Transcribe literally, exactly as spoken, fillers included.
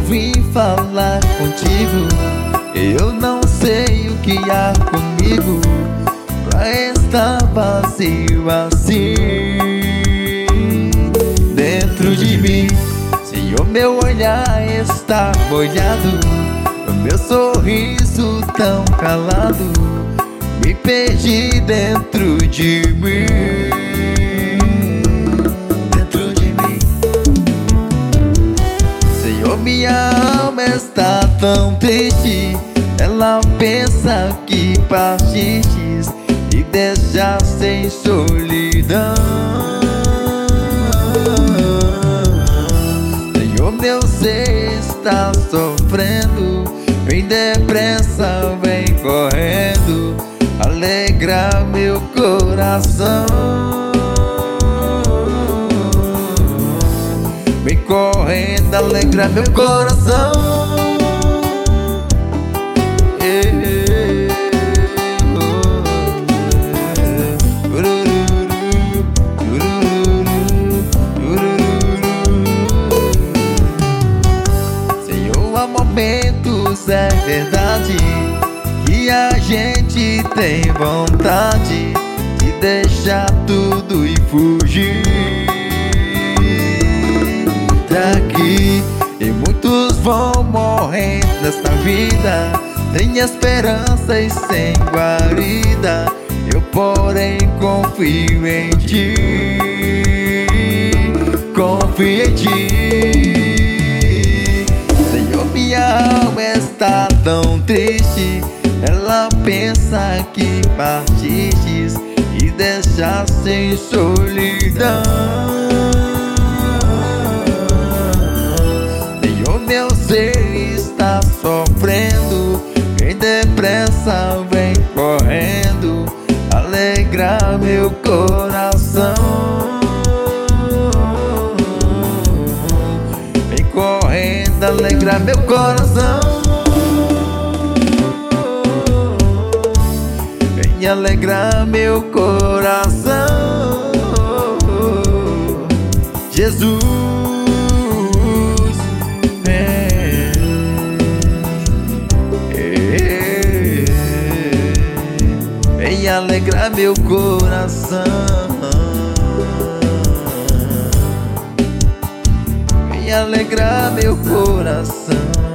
vim falar contigo. Eu não sei o que há comigo pra estar vazio assim dentro de mim. Se o meu olhar está molhado, o meu sorriso tão calado, me perdi dentro de mim. Dentro de mim. Senhor, minha alma está tão triste. Ela pensa que partistes e deixa sem solidão. Senhor, meu ser está sofrendo. Vem depressa, vem correndo, alegrar meu coração. Vem correndo, alegrar meu coração. Senhor, há momentos, é verdade, que a gente tem vontade de deixar tudo e fugir daqui. E muitos vão morrer nesta vida, sem esperança e sem guarida. Eu, porém, confio em ti, confio em ti. Senhor, minha alma está tão triste. Ela pensa que partistes e deixa sem solidão. Senhor, meu ser está sofrendo. Vem depressa, vem correndo, alegrar meu coração. Vem correndo, alegrar meu coração. Vem alegrar meu coração, Jesus. Vem, vem alegrar meu coração. Vem alegrar meu coração.